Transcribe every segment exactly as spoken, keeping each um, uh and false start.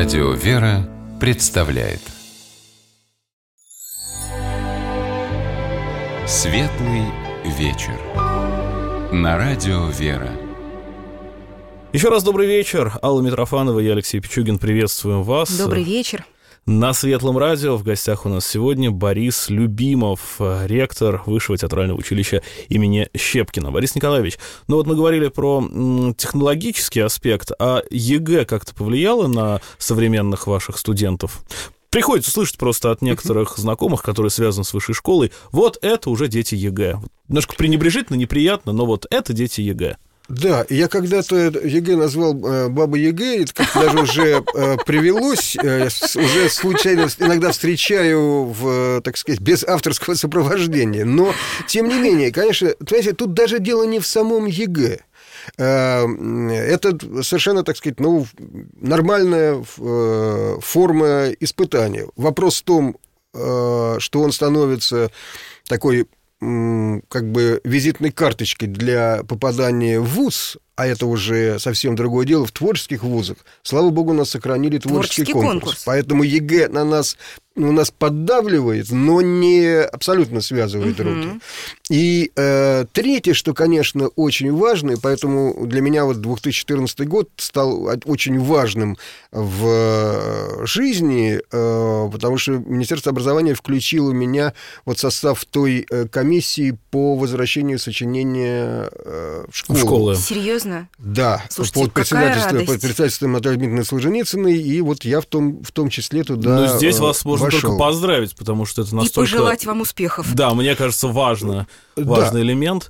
Радио «Вера» представляет Светлый вечер на Радио «Вера». Еще раз добрый вечер. Алла Митрофанова и Алексей Пичугин. Приветствуем вас. Добрый вечер. На Светлом радио в гостях у нас сегодня Борис Любимов, ректор Высшего театрального училища имени Щепкина. Борис Николаевич, ну вот мы говорили про м, технологический аспект, а ЕГЭ как-то повлияло на современных ваших студентов? Приходится слышать просто от некоторых знакомых, которые связаны с высшей школой, вот это уже дети ЕГЭ. Немножко пренебрежительно, неприятно, но вот это дети ЕГЭ. Да, я когда-то ЕГЭ назвал э, «Баба ЕГЭ», это как-то даже уже э, привелось, э, с, уже случайно иногда встречаю, в, так сказать, без авторского сопровождения. Но, тем не менее, конечно, понимаете, тут даже дело не в самом ЕГЭ. Э, это совершенно, так сказать, ну, нормальная э, форма испытания. Вопрос в том, э, что он становится такой, как бы визитной карточкой для попадания в вуз, а это уже совсем другое дело, в творческих вузах. Слава богу, нас сохранили творческий, творческий конкурс. конкурс. Поэтому ЕГЭ на нас, у нас поддавливает, но не абсолютно связывает угу. руки. И э, третье, что, конечно, очень важно, и поэтому для меня вот две тысячи четырнадцатый год стал очень важным в жизни, э, потому что Министерство образования включило меня вот в состав той комиссии по возвращению сочинения э, в школу. В школы. Серьезно? Да, слушайте, под председательством, под председательством Натальи Дмитриевны Солженицыной, и вот я в том, в том числе туда Ну, здесь вас можно вошел. только поздравить, потому что это настолько... И пожелать вам успехов. Да, мне кажется, важно, важный да. элемент.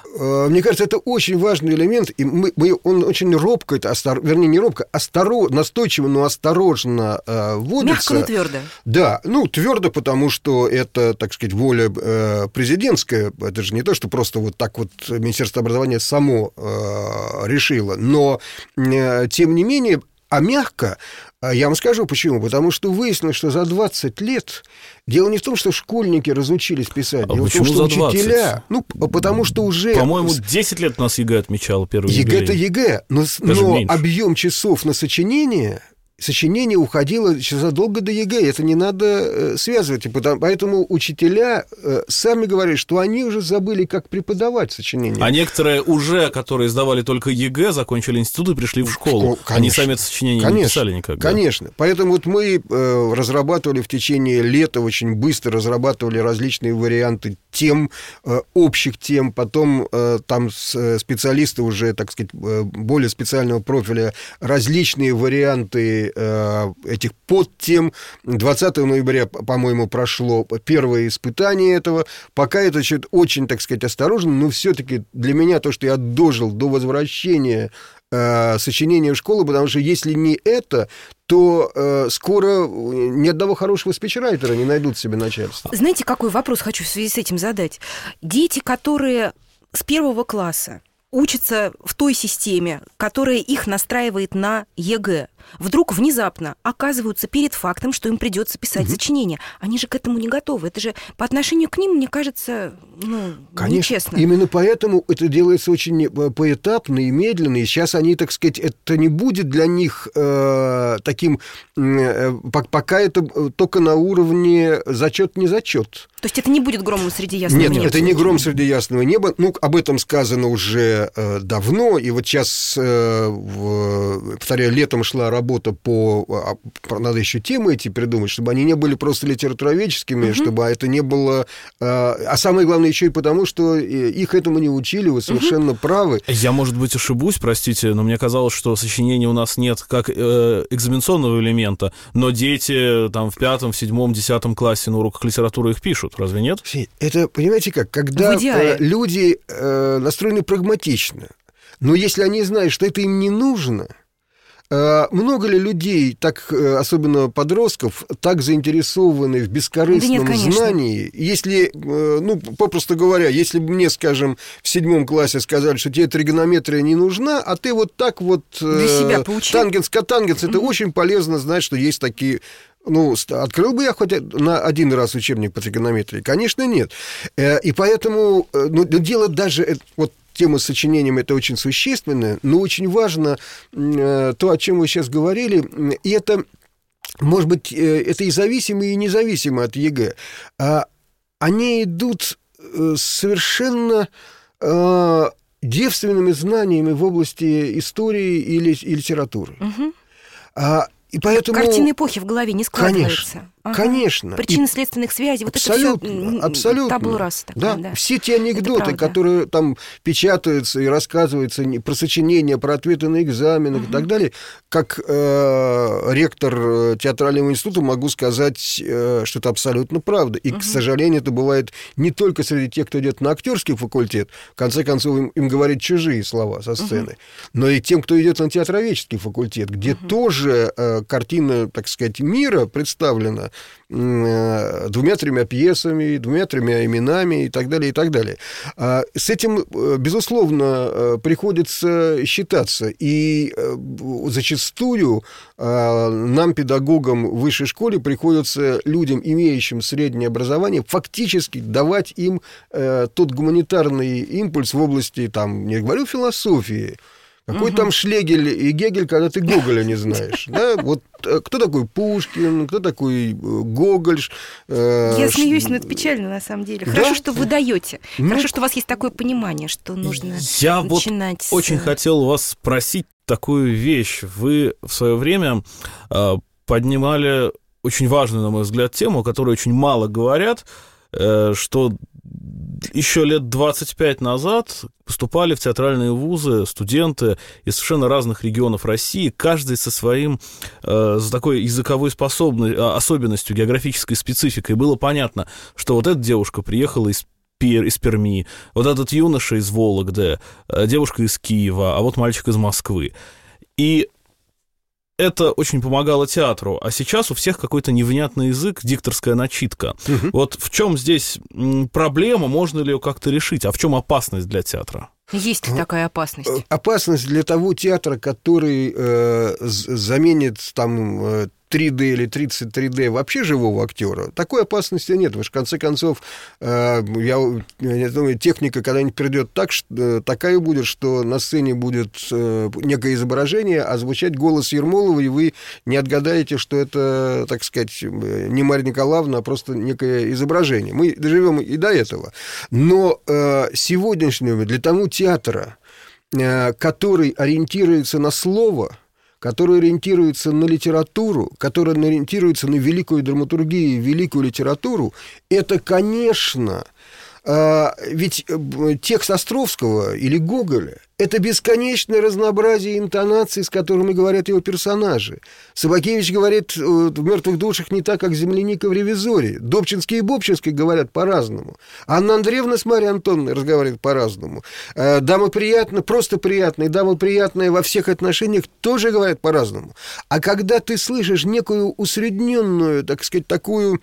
Мне кажется, это очень важный элемент, и мы, мы, он очень робко, это остор... вернее, не робко, осторожно, настойчиво, но осторожно э, вводится. Мягко, но твердо. Да, ну, твердо, потому что это, так сказать, воля э, президентская, это же не то, что просто вот так вот Министерство образования само э, решило, но, э, тем не менее, а мягко, я вам скажу почему. Потому что выяснилось, что за двадцать лет... Дело не в том, что школьники разучились писать. А дело в том, что учителя... Ну, потому что уже... По-моему, десять лет у нас ЕГЭ отмечало первый юбилей. ЕГЭ-то ЕГЭ, но, но объем часов на сочинение... Сочинение уходило задолго до ЕГЭ, это не надо э, связывать. И потому, поэтому учителя э, сами говорят, что они уже забыли, как преподавать сочинение. А некоторые уже, которые сдавали только ЕГЭ, закончили институт и пришли в школу. Конечно, они сами это сочинение конечно, не писали никогда. Конечно. Поэтому вот мы э, разрабатывали в течение лета, очень быстро разрабатывали различные варианты тем, э, общих тем, потом э, там с, специалисты уже, так сказать, э, более специального профиля, различные варианты этих подтем. двадцатого ноября, по-моему, прошло первое испытание этого. Пока это очень, так сказать, осторожно, но все-таки для меня то, что я дожил до возвращения э, сочинения в школу, потому что если не это, то э, скоро ни одного хорошего спичрайтера не найдут себе начальство. Знаете, какой вопрос хочу в связи с этим задать? Дети, которые с первого класса учатся в той системе, которая их настраивает на ЕГЭ, вдруг внезапно оказываются перед фактом, что им придется писать угу. сочинение. Они же к этому не готовы. Это же по отношению к ним, мне кажется, ну, конечно, нечестно. Именно поэтому это делается очень поэтапно и медленно. И сейчас они, так сказать, это не будет для них э, таким... Э, пока это только на уровне зачет-не зачет. То есть это не будет громом среди ясного Нет, неба? Нет, это не гром среди ясного неба. Ну, об этом сказано уже э, давно. И вот сейчас, э, в, повторяю, летом шла работа по... Надо еще темы эти придумать, чтобы они не были просто литературоведческими, угу. чтобы это не было... А самое главное еще и потому, что их этому не учили, вы совершенно угу. правы. Я, может быть, ошибусь, простите, но мне казалось, что сочинения у нас нет как э, экзаменационного элемента, но дети там в пятом, в седьмом, десятом классе на уроках литературы их пишут, разве нет? Это, понимаете как, когда люди э, настроены прагматично, но если они знают, что это им не нужно... Много ли людей, так, особенно подростков, так заинтересованы в бескорыстном да нет, знании? Если, ну, попросту говоря, если бы мне, скажем, в седьмом классе сказали, что тебе тригонометрия не нужна, а ты вот так вот... Для себя поучил. Тангенс-котангенс, это очень полезно знать, что есть такие... Ну, открыл бы я хоть на один раз учебник по тригонометрии? Конечно, нет. И поэтому, ну, дело даже... Вот тема с сочинением — это очень существенно, но очень важно то, о чем вы сейчас говорили, и это может быть, это и зависимые, и независимые от ЕГЭ, они идут совершенно девственными знаниями в области истории и литературы. Угу. И поэтому... Картины эпохи в голове не складываются. Конечно, ага. конечно. Причины следственных связей, вот абсолютно, это все абсолютно. Табула раса такая, да. да. Все те анекдоты, которые там печатаются и рассказываются про сочинения, про ответы на экзаменах угу. и так далее, как э, ректор театрального института могу сказать, э, что это абсолютно правда. И, угу. к сожалению, это бывает не только среди тех, кто идет на актерский факультет, в конце концов, им, им говорят чужие слова со сцены, угу. но и тем, кто идет на театроведческий факультет, где угу. тоже э, картина, так сказать, мира представлена двумя-тремя пьесами, двумя-тремя именами и так далее, и так далее. С этим, безусловно, приходится считаться. И зачастую нам, педагогам в высшей школе, приходится людям, имеющим среднее образование, фактически давать им тот гуманитарный импульс в области, там, не говорю философии, какой угу. там Шлегель и Гегель, когда ты Гоголя не знаешь. Да? Вот кто такой Пушкин, кто такой Гоголь. Э, Я смеюсь, но это печально, на самом деле. Хорошо, да? что вы даете. Ну, Хорошо, что у вас есть такое понимание, что нужно Я начинать... вот с... очень хотел вас спросить такую вещь. Вы в свое время э, поднимали очень важную, на мой взгляд, тему, о которой очень мало говорят, э, что... Еще лет двадцать пять назад поступали в театральные вузы студенты из совершенно разных регионов России, каждый со своим, э, с такой языковой способностью, особенностью, географической спецификой. Было понятно, что вот эта девушка приехала из из Перми, вот этот юноша из Вологды, девушка из Киева, а вот мальчик из Москвы. И это очень помогало театру, а сейчас у всех какой-то невнятный язык, дикторская начитка. Угу. Вот в чем здесь проблема, можно ли ее как-то решить, а в чем опасность для театра? Есть ли такая опасность? Опасность для того театра, который э, заменит там э, три дэ или тридцать три дэ вообще живого актера, такой опасности нет. Потому что, в конце концов, э, я, я думаю, техника когда-нибудь придет так, что, такая будет, что на сцене будет э, некое изображение, а звучать голос Ермолова, и вы не отгадаете, что это, так сказать, не Марья Николаевна, а просто некое изображение. Мы доживем и до этого. Но э, сегодняшнего для того театра, э, который ориентируется на слово, который ориентируется на литературу, который ориентируется на великую драматургию, великую литературу, это, конечно, ведь текст Островского или Гоголя – это бесконечное разнообразие интонаций, с которыми говорят его персонажи. Собакевич говорит в «Мертвых душах» не так, как Земляника в «Ревизоре». Добчинский и Бобчинский говорят по-разному. Анна Андреевна с Марьей Антоновной разговаривает по-разному. Дамы приятные, просто приятные, дамы приятные во всех отношениях тоже говорят по-разному. А когда ты слышишь некую усредненную, так сказать, такую...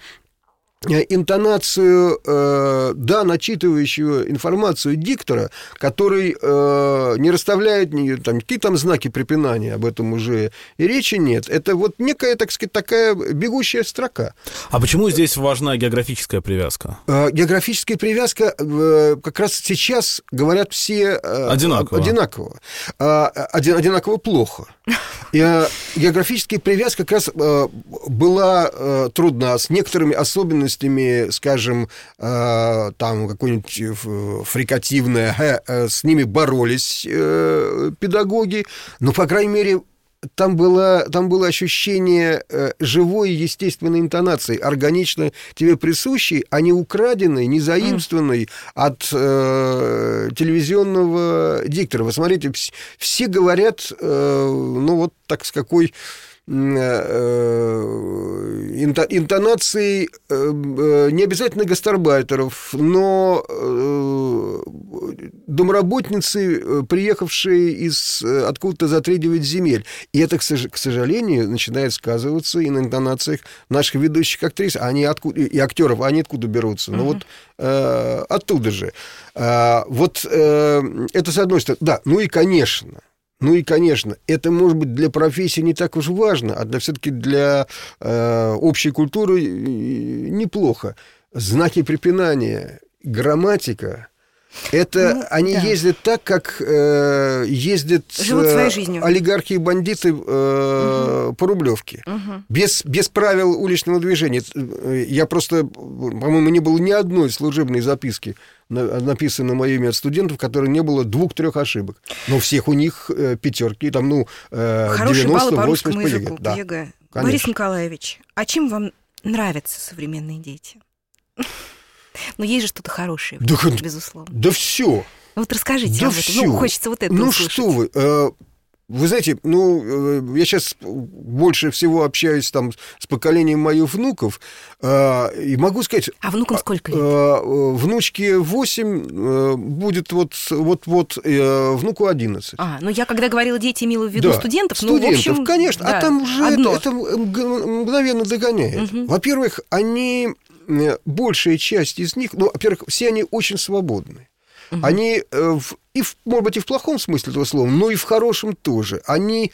интонацию, э, да, начитывающую информацию диктора, который э, не расставляет ни, там, какие там знаки препинания, об этом уже и речи нет. Это вот некая, так сказать, такая бегущая строка. А почему здесь важна географическая привязка? Э, географическая привязка э, как раз сейчас говорят все э, одинаково. Одинаково, э, один, одинаково плохо. И, э, географическая привязка как раз э, была э, трудна с некоторыми особенностями, скажем, э, там какое-нибудь фрикативное, э, с ними боролись э, педагоги, но, по крайней мере, там было, там было ощущение э, живой естественной интонации, органично тебе присущей, а не украденной, не заимствованной mm. от э, телевизионного диктора. Вы смотрите, все говорят, э, ну вот так с какой... интонацией не обязательно гастарбайтеров, но домработницы, приехавшие из откуда-то за три-девять земель. И это, к сожалению, начинает сказываться и на интонациях наших ведущих актрис. Они откуда, и актеров, они откуда берутся? Ну, вот э, оттуда же. А, вот э, это с одной стороны. Да, ну и, конечно, Ну и, конечно, это, может быть, для профессии не так уж важно, а для, все-таки для э, общей культуры неплохо. Знаки препинания, грамматика, Это Ну, они да. ездят так, как э, ездят Живут э, своей жизнью. олигархи и бандиты э, Мгм. по Рублевке. Мгм. Без, без правил уличного движения. Я просто, по-моему, не было ни одной служебной записки, на- написанной на мое имя от студентов, в которой не было двух-трех ошибок. Но у всех у них э, пятерки, там, ну, э, Хорошие баллы по девяносто-восемьдесят русскому по ЕГЭ. языку, Да, по ЕГЭ. конечно. Борис Николаевич, а чем вам нравятся современные дети? Ну, есть же что-то хорошее, Да хоть- безусловно. Да все. Вот расскажите Да об этом. всё. Ну, хочется вот это Ну услышать. что вы, э, вы знаете, ну, э, я сейчас больше всего общаюсь там с поколением моих внуков, э, и могу сказать, А внукам сколько лет? э, внучке восемь, э, будет вот, вот-вот э, внуку одиннадцать. А, ну я когда говорила дети, имела в виду Да, студентов, ну, в студентов, общем, конечно, да, а там уже это, одно. это мгновенно догоняет. Мгм. Во-первых, они, э, большая часть из них, ну, во-первых, все они очень свободны. Мгм. Они, э, в- и, в, может быть, и в плохом смысле этого слова, но и в хорошем тоже. Они,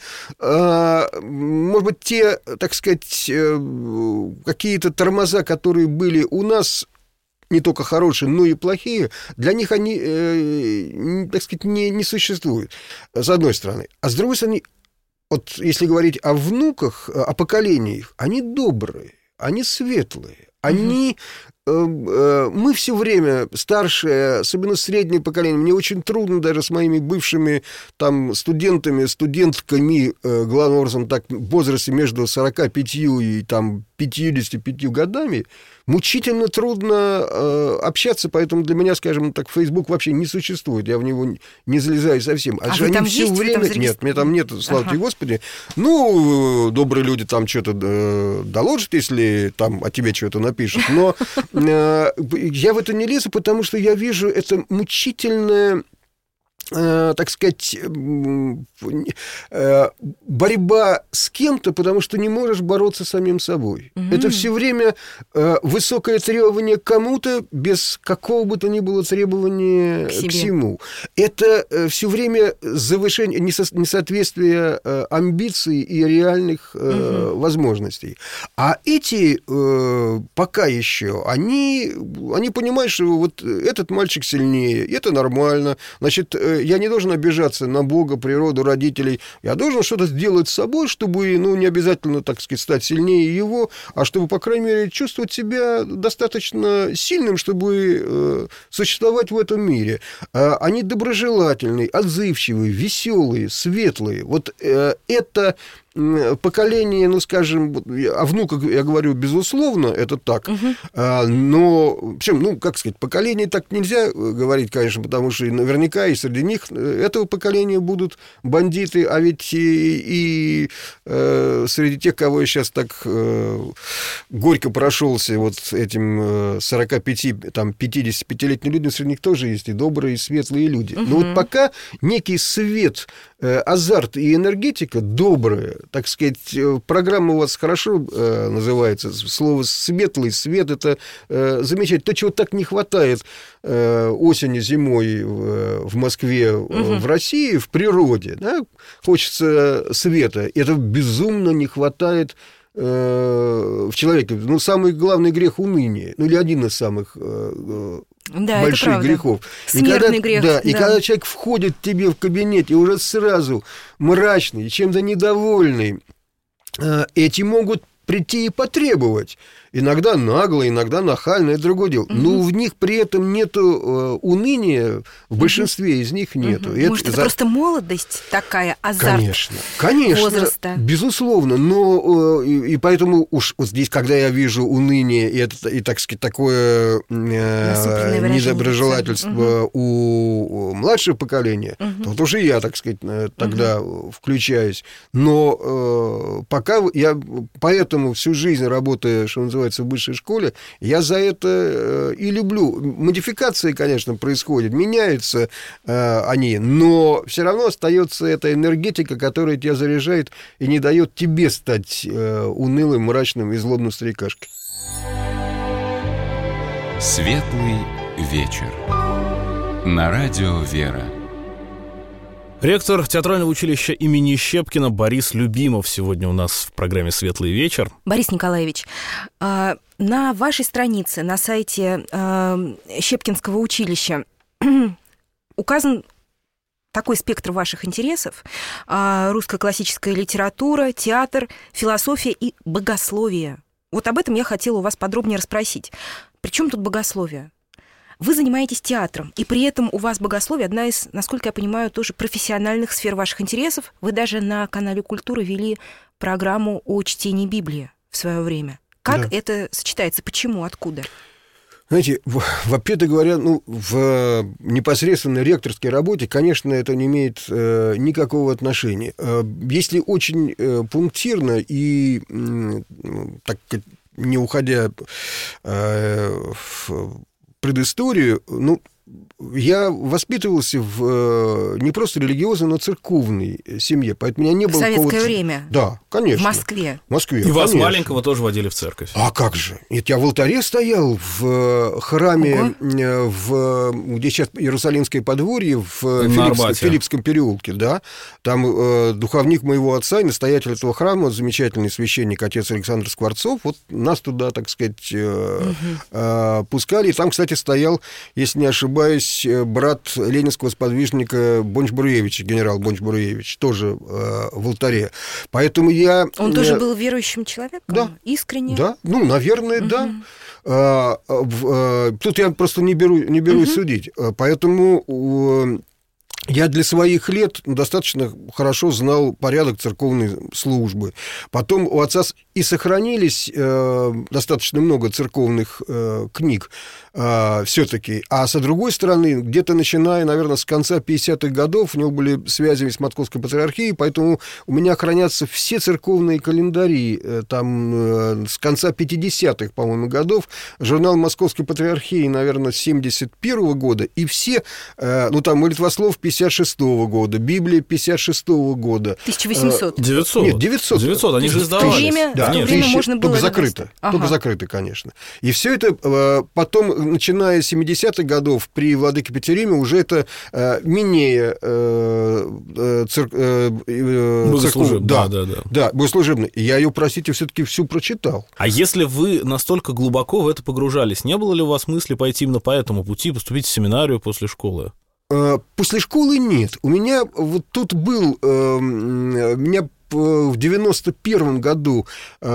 э, может быть, те, так сказать, э, какие-то тормоза, которые были у нас, не только хорошие, но и плохие, для них они, э, н- так сказать, не, не существуют, с одной стороны. А с другой стороны, вот если говорить о внуках, о поколениях, они добрые, они светлые, они... э, э, Мы все время, старшее, особенно среднее поколение, мне очень трудно даже с моими бывшими там студентами, студентками, э, главным образом, так, в возрасте между сорок пять и там пятьдесят пять годами, мучительно трудно э, общаться, поэтому для меня, скажем так, Facebook вообще не существует, я в него не- не залезаю совсем. А же вы они там всё есть? Вы там время... зарегистрированы? Нет, мне там нет, слава Ага. тебе Господи. Ну, добрые люди там что-то э, доложат, если там о тебе что-то напишут, но э, я в это не лезу, потому что я вижу это мучительное, э, так сказать, м, э, борьба с кем-то, потому что не можешь бороться с самим собой. Мгм. Это все время э, высокое требование к кому-то без какого бы то ни было требования К к, себе. всему. Это все время завышение, несо- несоответствие э, амбиций и реальных э, возможностей. А эти э, пока еще, они, они понимают, что вот этот мальчик сильнее, это нормально, значит, э, я не должен обижаться на Бога, природу, родителей, я должен что-то сделать с собой, чтобы, ну, не обязательно, так сказать, стать сильнее его, а чтобы, по крайней мере, чувствовать себя достаточно сильным, чтобы э, существовать в этом мире. Э, они доброжелательные, отзывчивые, веселые, светлые. Вот э, это м, поколение, ну, скажем, вот я- о внуках я говорю, безусловно, это так, А, но, причем, ну, как сказать, поколение так нельзя э, говорить, конечно, потому что наверняка и среди них э, этого поколения будут бандиты, а ведь и, и, э, среди тех, кого я сейчас так э, горько прошелся вот этим э, сорок пять, там, пятидесятипятилетним людям, среди них тоже есть и добрые, и светлые люди. Но вот пока некий свет, э, азарт и энергетика добрая, так сказать, э, программа у вас хорошо э, называется, слово «светлый», «свет» — это э, замечательно. То, чего так не хватает э, осенью, зимой в, в Москве, э, в России, в природе, да? Хочется света. Это безумно не хватает э, в человеке. Ну, самый главный грех — уныние. Ну, или один из самых э, Да, это больших правда. грехов. И Смертный когда, грех, Да, и да. когда человек входит к тебе в кабинет и уже сразу мрачный, чем-то недовольный, э, эти могут прийти и потребовать. Иногда нагло, иногда нахально, это другое дело. Но в них при этом нету э, уныния, в большинстве из них нету. И Может, это за- просто молодость такая, азарт? Конечно, конечно, возраста. безусловно, но э, и, и поэтому уж вот здесь, когда я вижу уныние и, это, и так сказать, такое Насупленное э, выражение недоброжелательство лица. у, у младшего поколения, то вот уже я, так сказать, э, тогда включаюсь. Но э, пока я, поэтому всю жизнь работая, что называется, в высшей школе, я за это э, и люблю. Модификации, конечно, происходят, меняются э, они, но все равно остается эта энергетика, которая тебя заряжает и не дает тебе стать э, унылым, мрачным и злобным старикашкой. Светлый вечер. На радио «Вера». Ректор театрального училища имени Щепкина Борис Любимов сегодня у нас в программе «Светлый вечер». Борис Николаевич, а, на вашей странице, на сайте а, Щепкинского училища указан такой спектр ваших интересов: русская классическая литература, театр, философия и богословие. Вот об этом я хотела у вас подробнее расспросить. При чем тут богословие? Вы занимаетесь театром, и при этом у вас богословие одна из, насколько я понимаю, тоже профессиональных сфер ваших интересов. Вы даже на канале «Культура» вели программу о чтении Библии в свое время. Как да. это сочетается? Почему? Откуда? Знаете, вообще-то говоря, ну, в непосредственно ректорской работе, конечно, это не имеет э, никакого отношения. Э, если очень э, пунктирно и, э, так не уходя э, в предысторию, ну, я воспитывался в не просто религиозной, но церковной семье, поэтому у меня не было... В советское время? Да, конечно. В Москве? В Москве, И конечно. вас маленького тоже водили в церковь? А как же? Нет, я в алтаре стоял, в храме, в, где сейчас Иерусалимское подворье, в Филиппс, Филиппском переулке, да. Там э, духовник моего отца и настоятель этого храма, замечательный священник, отец Александр Скворцов, вот нас туда, так сказать, э, угу. э, пускали. И там, кстати, стоял, если не ошибаюсь, брат ленинского сподвижника Бонч-Бруевича, генерал Бонч-Бруевич, тоже э, в алтаре. Поэтому я... Он э, тоже был верующим человеком? Да. Искренне? Да, ну, наверное, угу. да. А, а, тут я просто не, беру, не берусь угу. судить. Поэтому... Я для своих лет достаточно хорошо знал порядок церковной службы. Потом у отца и сохранились э, достаточно много церковных э, книг э, все-таки. А со другой стороны, где-то начиная, наверное, с конца пятидесятых годов, у него были связи с Московской патриархией, поэтому у меня хранятся все церковные календари. Э, там э, с конца пятидесятых, по-моему, годов, журнал Московской патриархии, наверное, семьдесят первого года, и все, э, ну, там, молитвослов пятьдесят шестого года, Библия пятьдесят шестого года. тысяча восемьсот. девятьсот. Нет, девятьсот. девятьсот, они же издавались. Время, да, в то время тысячи, можно было... Только закрыто, ага. только закрыто, конечно. И все это потом, начиная с семидесятых годов, при владыке Петериме, уже это менее цер... богослужебно. Да, да, да, да, богослужебно. И я ее, простите, все-таки всю прочитал. А если вы настолько глубоко в это погружались, не было ли у вас мысли пойти именно по этому пути, поступить в семинарию после школы? После школы нет. У меня вот тут был... Меня в девяносто первом году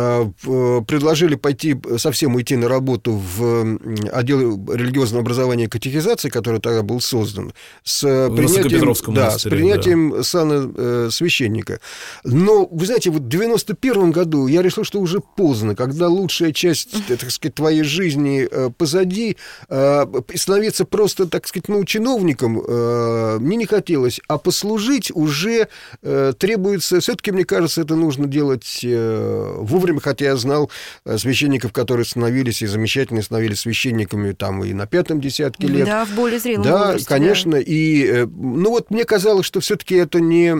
предложили пойти, совсем уйти на работу в отдел религиозного образования и катехизации, который тогда был создан, с принятием, да, с принятием да. сана священника. Но, вы знаете, вот в девяносто первом году я решил, что уже поздно, когда лучшая часть, так сказать, твоей жизни позади, становиться просто, так сказать, ну, чиновником мне не хотелось, а послужить уже требуется, все-таки, мне кажется, это нужно делать вовремя, хотя я знал священников, которые становились и замечательно становились священниками там и на пятом десятке лет. Да, в более зрелом да, возрасте. Конечно, Да, и, ну вот мне казалось, что все-таки это не...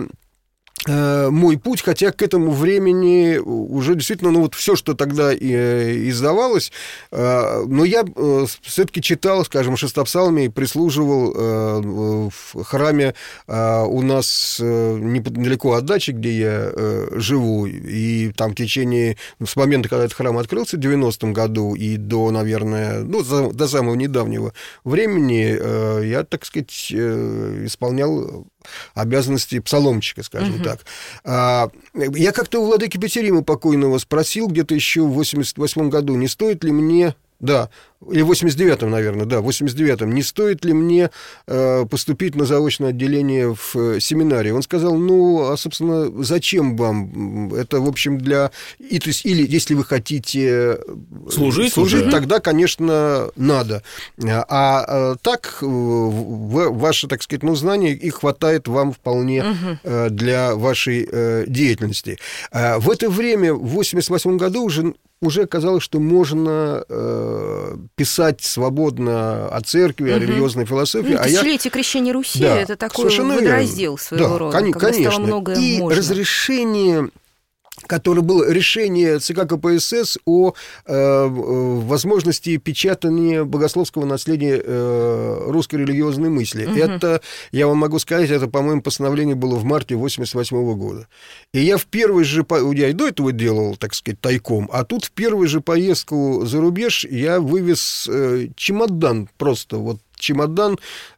мой путь, хотя к этому времени уже действительно, ну вот все, что тогда издавалось, но я все-таки читал, скажем, шестопсалми и прислуживал в храме у нас недалеко от дачи, где я живу, и там в течение, с момента, когда этот храм открылся в девяностом году и до, наверное, ну, до самого недавнего времени я, так сказать, исполнял обязанности псаломщика, скажем uh-huh. так. А, я как-то у владыки Петерима покойного спросил где-то еще в восемьдесят восьмом году, не стоит ли мне... Да, или в восемьдесят девятом, наверное, да, в восемьдесят девятом, не стоит ли мне э, поступить на заочное отделение в э, семинарии? Он сказал, ну, а, собственно, зачем вам? Это, в общем, для... И, то есть, или, если вы хотите служить, служить уже. Тогда, конечно, надо. А, а так, в, ваши, так сказать, ну, знания, их хватает вам вполне угу. э, для вашей э, деятельности. А в это время, в восемьдесят восьмом году, уже... уже казалось, что можно э, писать свободно о церкви, угу. о религиозной философии. Ну, а тысячелетие я... крещения Руси, да, это такой водораздел своего да, рода, кон- когда конечно. стало многое И можно. разрешение... которое было решение ЦК КПСС о э, возможности печатания богословского наследия э, русской религиозной мысли. Угу. Это, я вам могу сказать, это, по-моему, постановление было в марте восемьдесят восьмого года. И я в первый же... Я и до этого делал, так сказать, тайком, а тут в первую же поездку за рубеж я вывез э, чемодан просто вот чемодан,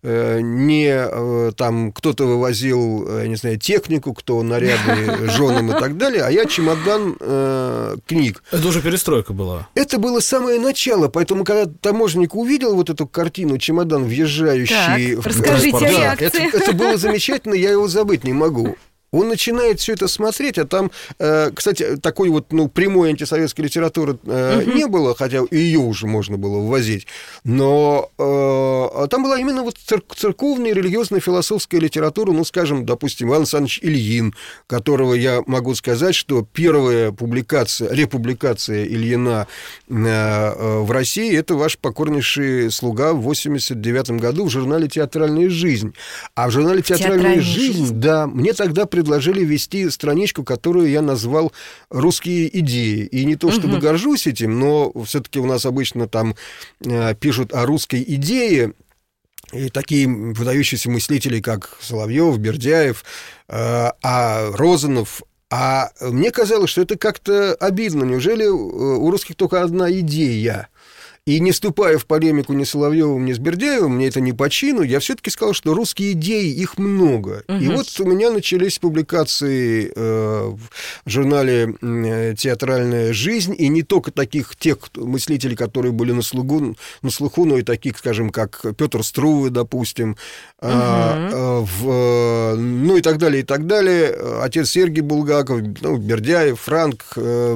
не там кто-то вывозил, я не знаю, технику, кто наряды женам и так далее, а я чемодан э, книг. Это уже перестройка была. Это было самое начало, поэтому когда таможенник увидел вот эту картину, чемодан, въезжающий... Так, в... расскажите да, о реакции. Это, это было замечательно, я его забыть не могу. Он начинает все это смотреть, а там, э, кстати, такой вот ну, прямой антисоветской литературы э, uh-huh. не было, хотя ее уже можно было ввозить, но э, там была именно вот цер- церковная, религиозная, философская литература, ну, скажем, допустим, Иван Александрович Ильин, которого я могу сказать, что первая публикация, републикация Ильина э, э, в России, это ваш покорнейший слуга в восемьдесят девятом году в журнале «Театральная жизнь». А в журнале «Театральная, Театральная жизнь», жизнь, да, мне тогда предложили вести страничку, которую я назвал «Русские идеи». И не то чтобы угу. горжусь этим, но все-таки у нас обычно там э, пишут о русской идее, и такие выдающиеся мыслители, как Соловьев, Бердяев, э, а Розанов. А мне казалось, что это как-то обидно. Неужели у русских только одна идея? И не вступая в полемику ни с Соловьевым, ни с Бердяевым, мне это не по чину, я все-таки сказал, что русские идеи, их много. Угу. И вот у меня начались публикации э, в журнале «Театральная жизнь», и не только таких тех мыслителей, которые были на слуху, на слуху, но и таких, скажем, как Петр Струве, допустим, угу. э, в, ну и так далее, и так далее. Отец Сергий Булгаков, ну, Бердяев, Франк, э,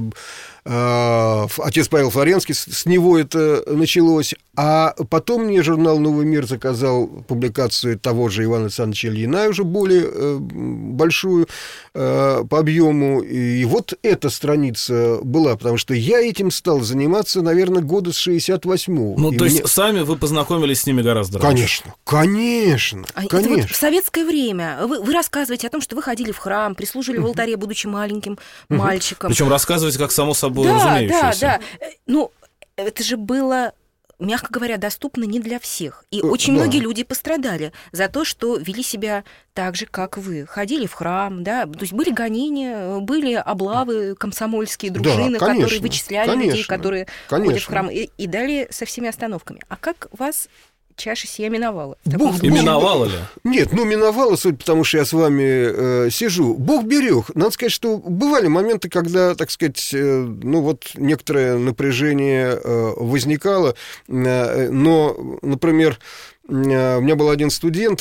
отец Павел Флоренский, с него это началось. А потом мне журнал «Новый мир» заказал публикацию того же Ивана Александровича Ильина, уже более большую по объему. И вот эта страница была, потому что я этим стал заниматься, наверное, года с шестьдесят восьмого. Ну, и то мне... есть сами вы познакомились с ними гораздо раньше? Конечно, конечно, а конечно. Это вот в советское время вы, вы рассказываете о том, что вы ходили в храм, прислуживали в алтаре, будучи маленьким мальчиком. Причем рассказываете, как само собой да, разумеющееся. Да, да, ну, это же было... мягко говоря, доступно не для всех. И очень да. многие люди пострадали за то, что вели себя так же, как вы. Ходили в храм, да, то есть были гонения, были облавы комсомольские, дружины, да, конечно, которые вычисляли конечно, людей, которые конечно. ходят в храм, и, и далее со всеми остановками. А как вас чаша сия миновала? Бог, и миновала ли? Нет, ну миновала, суть, потому что я с вами э, сижу. Бог берег. Надо сказать, что бывали моменты, когда, так сказать, э, ну вот некоторое напряжение э, возникало. Э, но, например, э, у меня был один студент,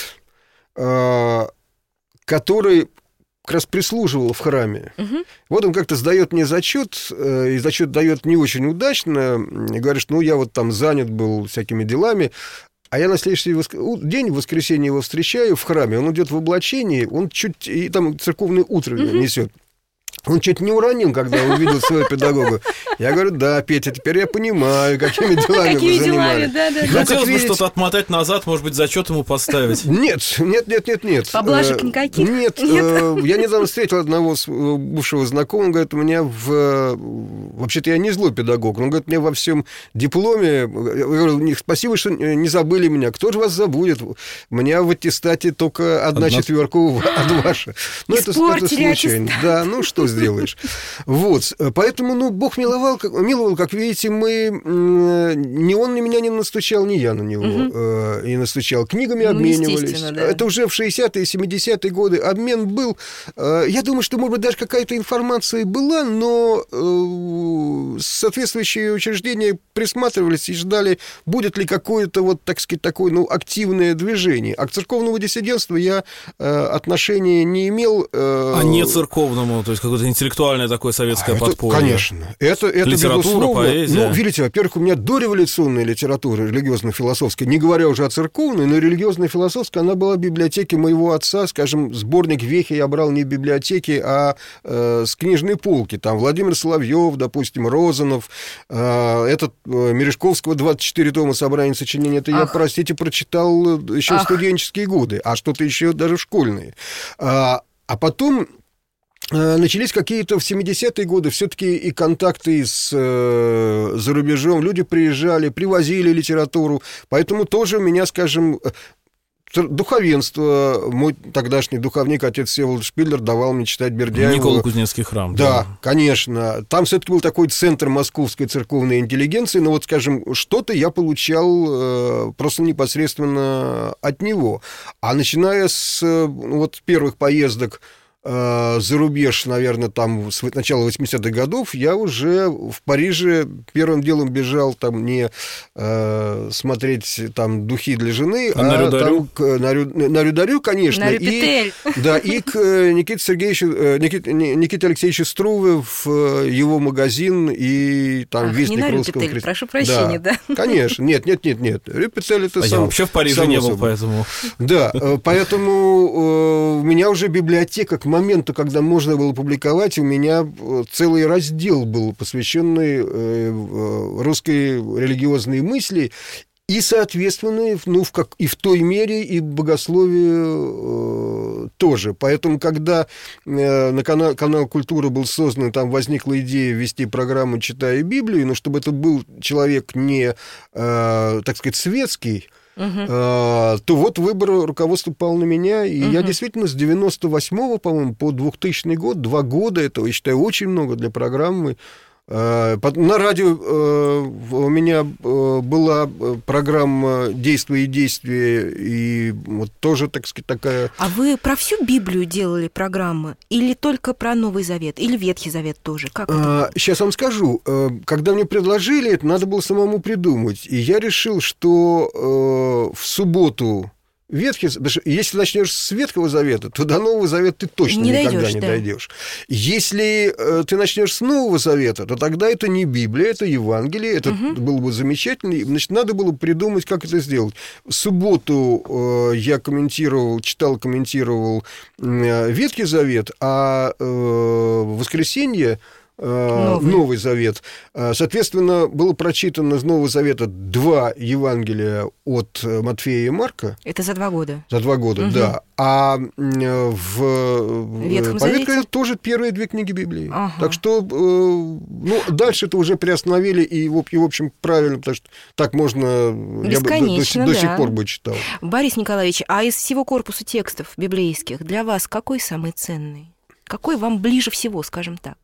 э, который как раз прислуживал в храме. Угу. Вот он как-то сдает мне зачет, и зачет дает не очень удачно, и говорит, что ну я вот там занят был всякими делами. А я на следующий воск... день, в воскресенье, его встречаю в храме. Он идет в облачении, он чуть... И там церковное утро uh-huh. несет. Он чуть не уронил, когда увидел своего педагога. Я говорю, да, Петя, теперь я понимаю, какими делами вы занимались. Да, да, да. Хотелось бы что-то отмотать назад, может быть, зачет ему поставить. Нет, нет, нет, нет, нет. Поблажек никаких? Нет, я недавно встретил одного бывшего знакомого, он говорит, у меня в... Вообще-то я не злой педагог, но он говорит, мне во всем дипломе... Я говорю, спасибо, что не забыли меня. Кто же вас забудет? У меня в аттестате только одна четверка от ваша. Ну, это случайно. Да, ну что сделаешь. Вот, поэтому, ну, Бог миловал, как, миловал, как видите, мы... Ни он на меня не настучал, ни я на него угу. не настучал. Книгами ну, обменивались. Да. Это уже в шестидесятые, семидесятые годы обмен был. Я думаю, что, может быть, даже какая-то информация была, но соответствующие учреждения присматривались и ждали, будет ли какое-то, вот, так сказать, такое, ну, активное движение. А к церковному диссидентству я отношения не имел. А не церковному, то есть какое-то интеллектуальное такое советское а подполье. Это, конечно. Это, это литература, безусловно. поэзия. Ну, видите, во-первых, у меня дореволюционная литература религиозно-философская, не говоря уже о церковной, но религиозно-философская, она была в библиотеке моего отца, скажем, сборник Вехи я брал не в библиотеке, а э, с книжной полки. Там Владимир Соловьев, допустим, Розанов, э, этот э, Мережковского двадцать четыре тома собрания сочинений, это Ах. я, простите, прочитал еще в студенческие годы, а что-то еще даже школьные. А, а потом... Начались какие-то в семидесятые годы все-таки и контакты с, э, за рубежом. Люди приезжали, привозили литературу. Поэтому тоже у меня, скажем... духовенство. Мой тогдашний духовник, отец Всеволод Шпиллер, давал мне читать Бердяева. Никола Кузнецкий храм. Да, да, конечно. Там все-таки был такой центр московской церковной интеллигенции, но вот, скажем, что-то я получал э, просто непосредственно от него. А начиная с э, вот первых поездок за рубеж, наверное, там с начала восьмидесятых годов, я уже в Париже первым делом бежал там не э, смотреть там «Духи для жены», а, а на Рю-Дарю? Там, к, на, Рю, на Рю-Дарю, конечно. На и, да, и к Никите Сергеевичу, Никите, Никите Алексеевичу Струве в его магазин и там Ах, «Вестник не на русского Рю-Петель, прошу прощения, да? да? Конечно, нет, нет, нет, нет. Рю-Петель это а сам, я вообще в Париже не был, собой. Поэтому... Да, поэтому у меня уже библиотека к моменту, когда можно было публиковать, у меня целый раздел был, посвященный русской религиозной мысли, и, соответственно, ну, в как, и в той мере, и богословию тоже. Поэтому, когда на канал, канал «Культура» был создан, там возникла идея вести программу «Читая Библию», но чтобы это был человек не, так сказать, светский, Uh-huh. А, то вот выбор руководства пал на меня, и uh-huh. я действительно с девяносто восьмого, по-моему, по двухтысячный год, два года этого, я считаю, очень много для программы. На радио у меня была программа «Действие и действие», и вот тоже, так сказать, такая... А вы про всю Библию делали программы? Или только про Новый Завет? Или Ветхий Завет тоже? Как это? Сейчас вам скажу. Когда мне предложили это, надо было самому придумать. И я решил, что в субботу... Ветхий, если начнешь с Ветхого Завета, то до Нового Завета ты точно не никогда дойдешь, не да. дойдешь. Если э, ты начнешь с Нового Завета, то тогда это не Библия, это Евангелие, это угу. было бы замечательно. Значит, надо было придумать, как это сделать. В субботу э, я комментировал, читал, комментировал э, Ветхий Завет, а э, в воскресенье Новый. Новый Завет. Соответственно, было прочитано из Нового Завета два Евангелия от Матфея и Марка. Это за два года. За два года, угу. да. А в Ветхом по Завете тоже первые две книги Библии. Ага. Так что, ну, дальше это уже приостановили, и, в общем, правильно, потому что так можно... Бесконечно, я бы до, до, да. до сих пор бы читал. Борис Николаевич, а из всего корпуса текстов библейских для вас какой самый ценный? Какой вам ближе всего, скажем так?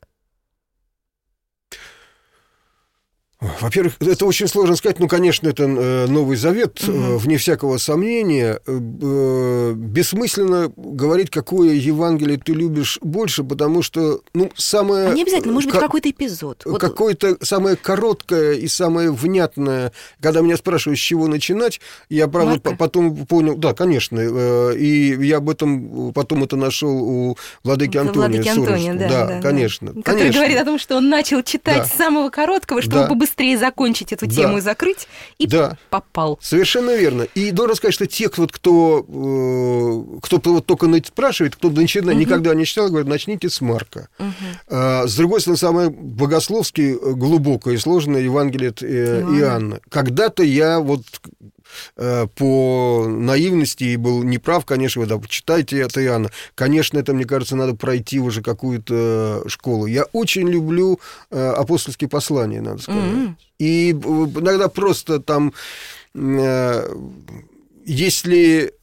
Во-первых, это очень сложно сказать. Ну, конечно, это Новый Завет, угу. вне всякого сомнения. Бессмысленно говорить, какое Евангелие ты любишь больше, потому что, ну, самое... А не обязательно, может быть, ко- какой-то эпизод. Какое-то самое короткое и самое внятное. Когда меня спрашивают, с чего начинать, я, правда, Марка? потом понял... Да, конечно. И я об этом потом это нашел у владыки Антония. Владыки Антония, да, да, да, конечно. Да. Который конечно. говорит о том, что он начал читать да. с самого короткого, чтобы да. побыстрее быстрее закончить эту тему да. и закрыть, и да. попал. Совершенно верно. И должен сказать, что те, вот, кто, кто вот только спрашивает, кто начинает, угу. никогда не читал, говорят, начните с Марка. Угу. А, с другой стороны, самое богословски глубокое и сложное Евангелие от Иоанна. Иоанна. Когда-то я вот... по наивности и был неправ, конечно, вы да, читайте от Иоанна. Конечно, это, мне кажется, надо пройти уже какую-то школу. Я очень люблю апостольские послания, надо сказать. Mm-hmm. И иногда просто там, если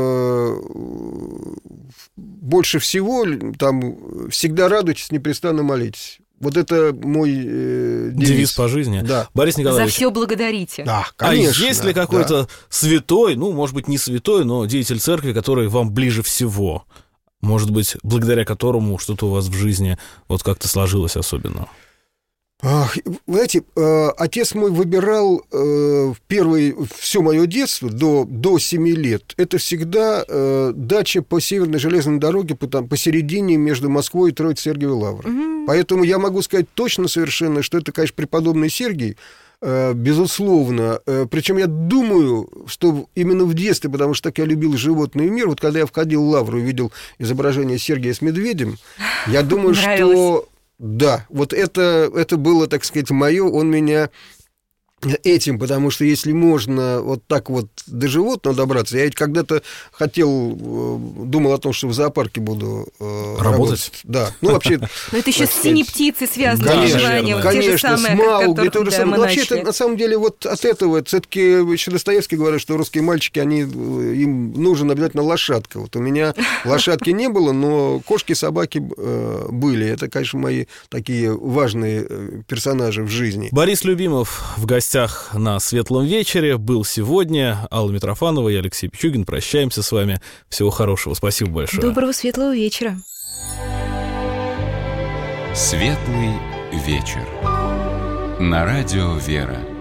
больше всего, там всегда радуйтесь, непрестанно молитесь. Вот это мой э, девиз. Девиз по жизни. Да. Борис Николаевич. За все благодарите. Да, конечно. А есть ли какой-то да. святой, ну, может быть, не святой, но деятель церкви, который вам ближе всего? Может быть, благодаря которому что-то у вас в жизни вот как-то сложилось особенно? Вы знаете, отец мой выбирал первый, все мое детство, до, до семи лет, это всегда дача по Северной железной дороге, там, посередине между Москвой и Троице-Сергиевой Лаврой. Mm-hmm. Поэтому я могу сказать точно совершенно, что это, конечно, преподобный Сергий, безусловно. Причем я думаю, что именно в детстве, потому что так я любил животный мир, вот когда я входил в Лавру и видел изображение Сергия с медведем, я думаю, что... Да, вот это, это было, так сказать, мое, он меня этим, потому что если можно вот так вот до животного добраться, я ведь когда-то хотел, думал о том, что в зоопарке буду работать. работать. Да, ну вообще... Но это еще с синей птицей связано, желание, конечно, с Маугли, то же самое. Вообще, это на самом деле вот от этого, все-таки еще Достоевский говорит, что русские мальчики, они, им нужен обязательно лошадка. Вот у меня лошадки не было, но кошки, собаки были. Это, конечно, мои такие важные персонажи в жизни. Борис Любимов в гостях на Светлом вечере был сегодня. Алла Митрофанова и Алексей Пичугин. Прощаемся с вами. Всего хорошего. Спасибо большое. Доброго светлого вечера. Светлый вечер. На радио «Вера».